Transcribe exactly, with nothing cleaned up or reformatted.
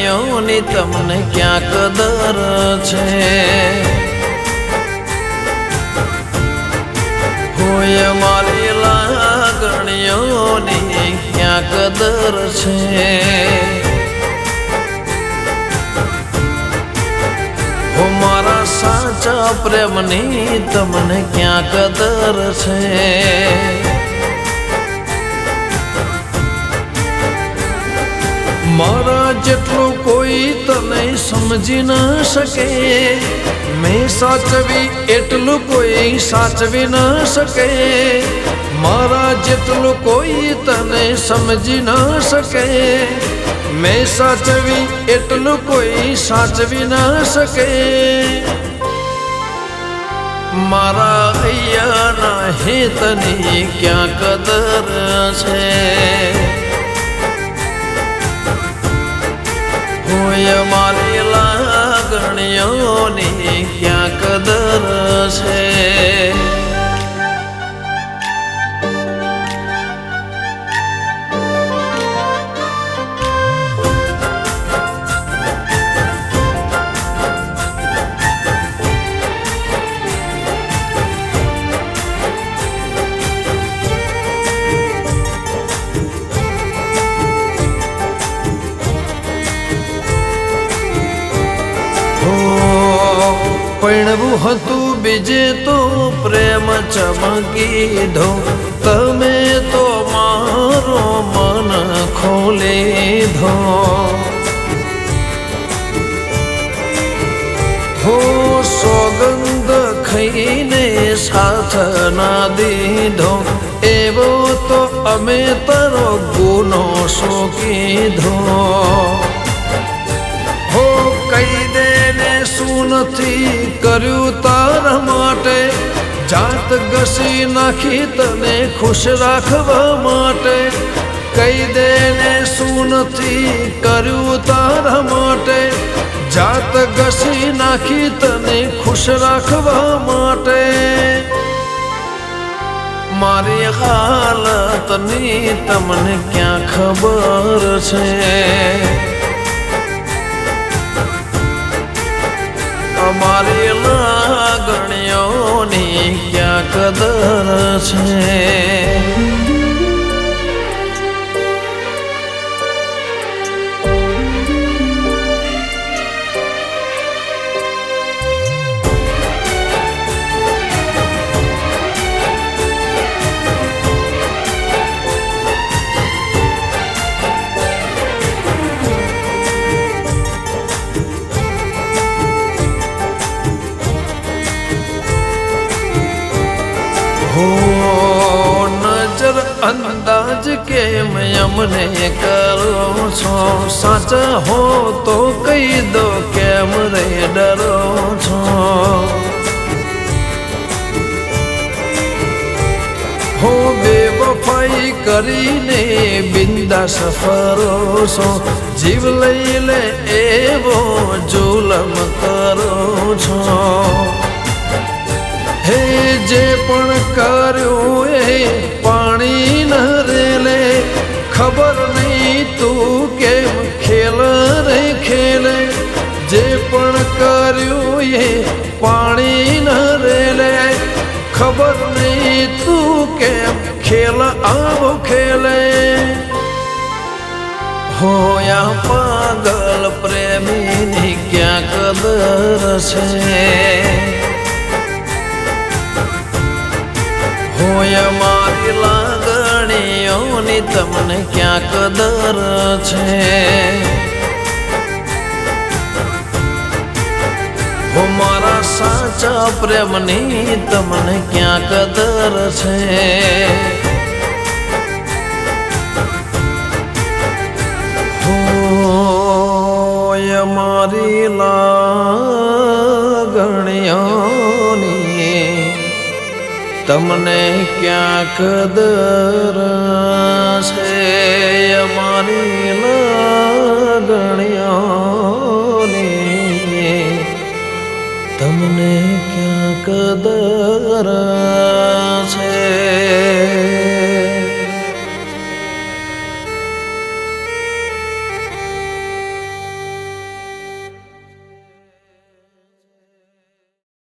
લાગણીઓની તમને ક્યાં કદર છે? હોય મારી લાગણીઓની ક્યાં કદર છે? હો મારા સાચા પ્રેમની તમને ક્યાં કદર છે? મારા જેટલું કોઈ તને સમજી ન શકે, મેં સાચવી એટલું કોઈ સાચવી ન શકે. મારા જેટલું કોઈ તને સમજી ન શકે, મેં સાચવી એટલું કોઈ સાચવી ન શકે. મારા હૈયાના હિતની ક્યાં કદર છે? હોય મારી લાગણીઓની ક્યાં કદર છે? પૈણવું હતું બીજે તો પ્રેમ ચમકી દો, તમે તો મારો મન ખોલી દો. હો સોગંદ ખાઈને સાથ ના દીધો, એવો તો અમે તારો ગુનો શું કીધો? હો કહી દે ને શું નથી કર્યું તારા માટે, જાત ઘસી નાખી તને ખુશ રાખવા માટે. કહી દે ને શું નથી કર્યું તારા માટે, જાત ઘસી નાખી તને ખુશ રાખવા માટે. મારી હાલતની તમને ક્યાં ખબર છે? અમારી લાગણીઓની ક્યાં કદર છે? નજર અંદાજ કેમ અમને કરો છો? સાચા હો તો કહી દો કેમ રે ડરો છો? હો બેવફાઈ કરીને બિંદાસ ફરો છો, જીવ લઈ લે એવો જુલમ કરો છો. હે જે પણ કર્યું એ પાણી ન રેલે, ખબર નહીં તું કેમ ખેલ રે ખેલે. જે પણ કર્યું એ પાણી ન રેલે, ખબર નહીં તું કેમ ખેલ આવો ખેલે. હોયા પાગલ પ્રેમીની ક્યાં કદર છે? હોય મારી લાગણીઓની તમને ક્યાં કદર છે? હો મારા સાચા પ્રેમની તમને ક્યાં કદર છે? હોય મારી લાગણીઓની તમને ક્યાં કદર છે? અમારી લાગણીઓની તમને ક્યાં કદર છે?